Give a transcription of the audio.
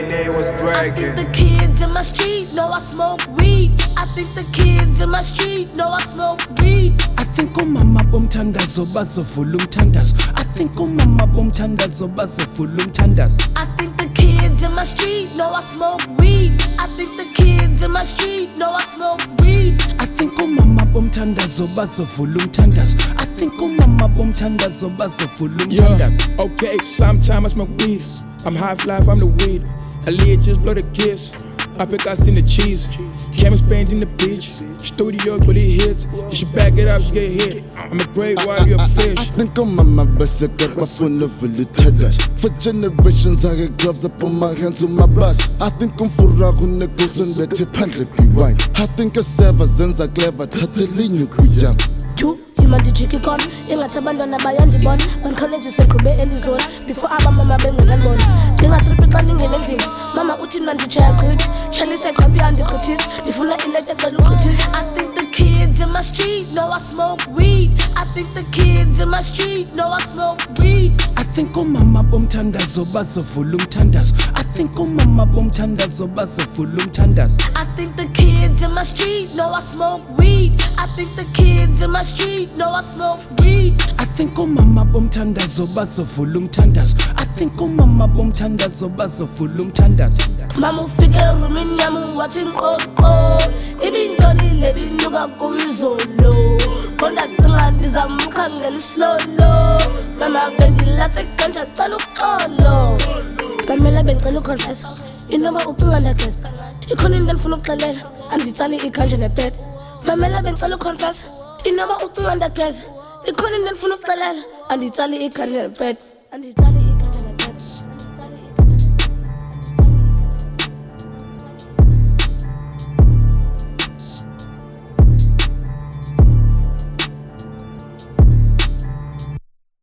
and they was bragging. I think the kids in my street know I smoke weed. I think the kids in my street know I smoke weed. I think umama bomthandazo bazovula umthandazo. I think umama bomthandazo bazovula umthandazo. I think the kids in my street know I smoke weed. I think the kids in my street know I smoke weed. I think umama bomthandazo bazovula umthandazo. I think umama bomthandazo bazovula umthandazo. Okay, sometimes I smoke weed. I'm half life, I'm the weed. Aaliyah just blow the kiss. I pick us in the cheese. Cameras banned in the beach. Studio really hits. You should back it up, you get hit. I'm a great warrior of fish. I think I'm on my best, I got my phone over the touch. For generations, I get gloves up on my hands on my bus. I think I'm for rock on the goes on the tip and rewind. I think I serve as Zenza clever, totally new young. Manje jikikon ingathi abantwana bayandibona bandikhawulezise qhube elizona before abamama bengingandibona ndingatripi xa ndingene endlini mama uthi mna ndijaya gqithi tshalise qhambi yandigqithisa ndifuna ilete cela ugqithisa. I think the kids in my street know I smoke weed. I think the kids in my street know I smoke weed. I think umama bomthandazo bazovula umthandazo. I think umama bomthandazo bazovula umthandazo. I think the kids in my street know I smoke weed. I think the kids in my street know I smoke weed. I think umama bomthandazo bazovula umthandazo. I think umama bomthandazo bazovula umthandazo. Mama ufike roomini yami wathi nqoqo ibintoni binuka kuyizolo kodwa cinga ndizamkhangela islolo mama bendilathe kanje cela uxolo mamela bengicela uconfessa inoma ucinga ndagesa ikhona into endifuna ukuxelela anditsali ikhanje nepete mamela bengicela uconfessa inoma ucinga ndagesa ikhona into endifuna ukuxelela anditsali ikhanje nepete anditsali